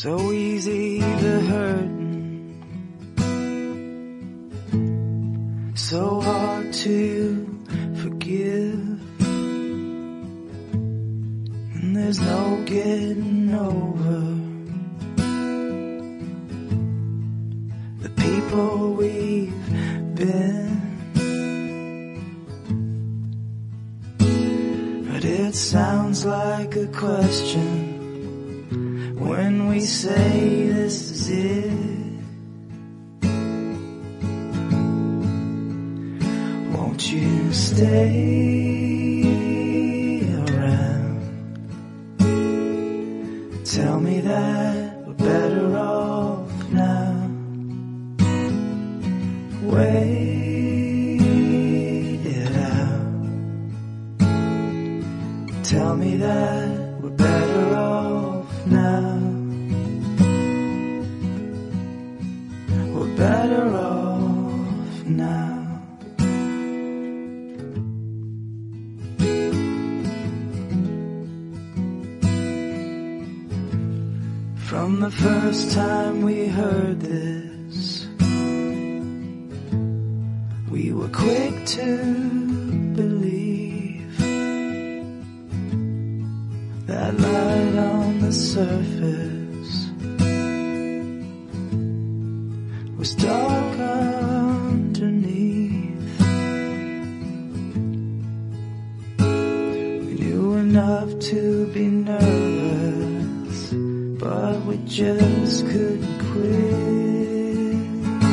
so easy to hurt, so hard to forgive, and there's no getting over the people we've been. But it sounds like a question when we say this is it. Won't you stay around? Tell me that we're better off now. Wait it out. Tell me that we're better off now. We're better off now. From the first time we heard this, we were quick to believe that light on the surface was dark underneath. We knew enough to be nervous, but we just couldn't quit.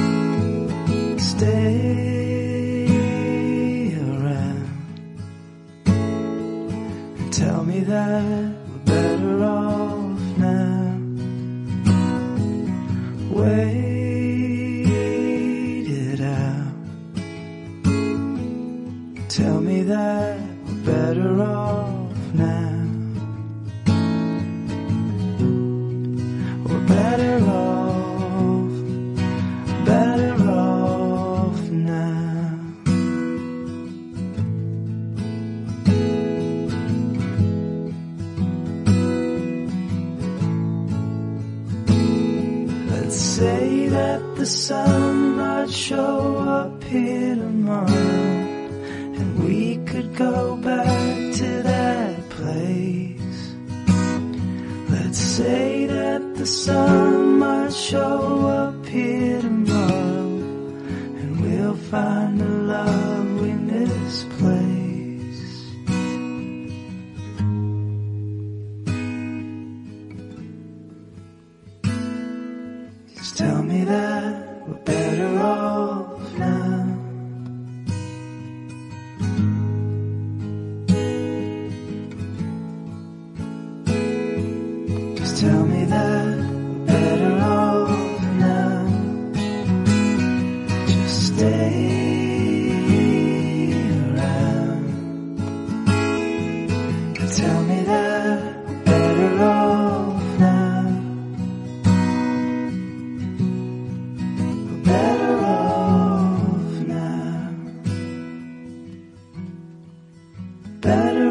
Stay around and tell me that we're better off now. Wait it out. Tell me that we're better off now. Better off now. Let's say that the sun might show up here tomorrow, and we could go back to that place. Let's say that the sun might show up here tomorrow, and we'll find a love we misplaced. Just tell me that we're better off now. Tell me that we're better off now. Just stay around. Tell me that we're better off now. We're better off now. Better